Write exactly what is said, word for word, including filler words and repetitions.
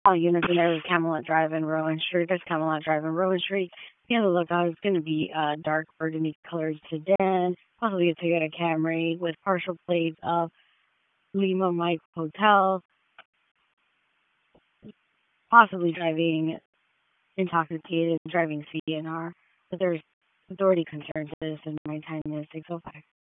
Oh, unit there was Camelot Drive and Rowan Street. There's Camelot Drive and Rowan Street. The other lookout is going to be a dark burgundy colored sedan, possibly a Toyota Camry with partial plates of Lima Mike Hotel, possibly driving intoxicated, driving C N R. But there's authority concerns to this, and my time is six oh five.